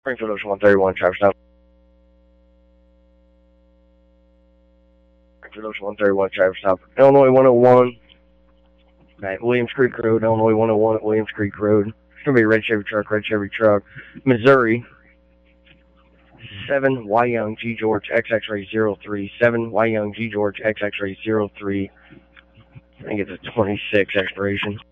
Springfield Ocean 131, Travis Stop. Springfield Ocean 131, Travis Stop. Illinois 101 at Williams Creek Road. Illinois 101 at Williams Creek Road. It's going to be a red Chevy truck. Missouri 7 Y Young G George XX-ray 03. 7 Y Young G George XX-ray 03. I think it's a 26 expiration.